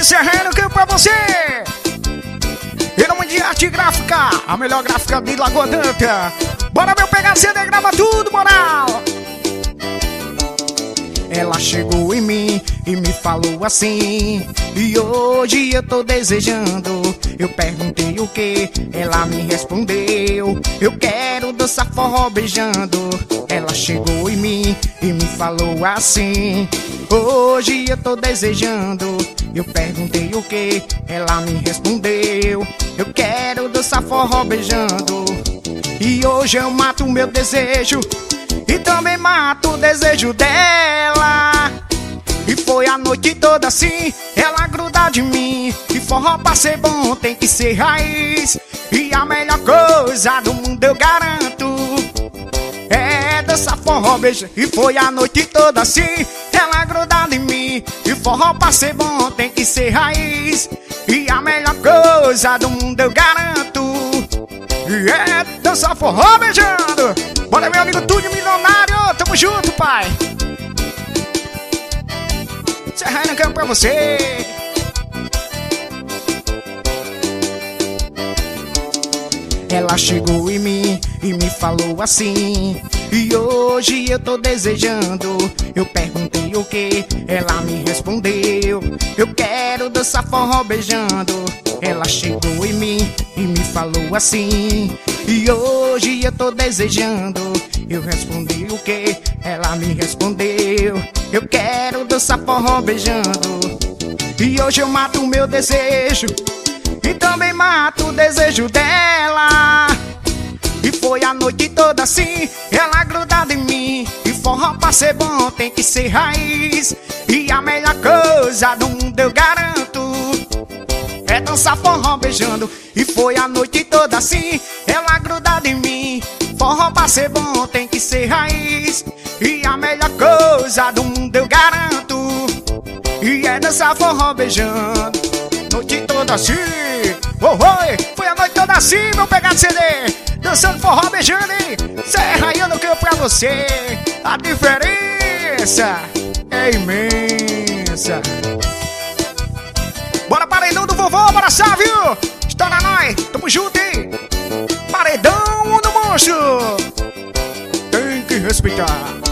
Serrano, que pra você. Em nome de Arte Gráfica, a melhor gráfica de Lagoa Danta. Bora, meu, pegar CD, grava tudo, moral. Ela chegou em mim e me falou assim, e hoje eu tô desejando. Eu perguntei o que, ela me respondeu, eu quero dançar forró beijando. Ela chegou em mim e me falou assim, hoje eu tô desejando. Eu perguntei o que, ela me respondeu, eu quero dançar forró beijando. E hoje eu mato o meu desejo e também mato o desejo dela. E foi a noite toda assim, ela gruda de mim. E forró pra ser bom tem que ser raiz, e a melhor coisa do mundo eu garanto é dançar forró beijando. E foi a noite toda assim, ela gruda em mim. E forró pra ser bom tem que ser raiz, e a melhor coisa do mundo eu garanto e é dançar forró beijando. Bora, meu amigo Túlio Milionário, tamo junto, pai. Serrano, campo pra você. Ela chegou em mim e me falou assim, e hoje eu tô desejando. Eu perguntei o que, ela me respondeu, eu quero dançar forró beijando. Ela chegou em mim e me falou assim, e hoje eu tô desejando. Eu respondi o que, ela me respondeu, eu quero dançar forró beijando. E hoje eu mato o meu desejo e também mato o desejo dela. E foi a noite toda assim, ela grudada em mim. E forró pra ser bom tem que ser raiz, e a melhor coisa do mundo eu garanto é dançar forró beijando. E foi a noite toda assim, ela grudada em mim. Forró pra ser bom tem que ser raiz, e a melhor coisa do mundo eu garanto e é dançar forró beijando. Noite toda assim, oh, oh, foi a noite toda assim, vou pegar CD, dançando forró beijando, hein? Serraiano que eu pra você, a diferença é imensa. Bora, paredão do vovô, bora, viu? Estoura nós, tamo junto, hein? Paredão do monstro, tem que respeitar.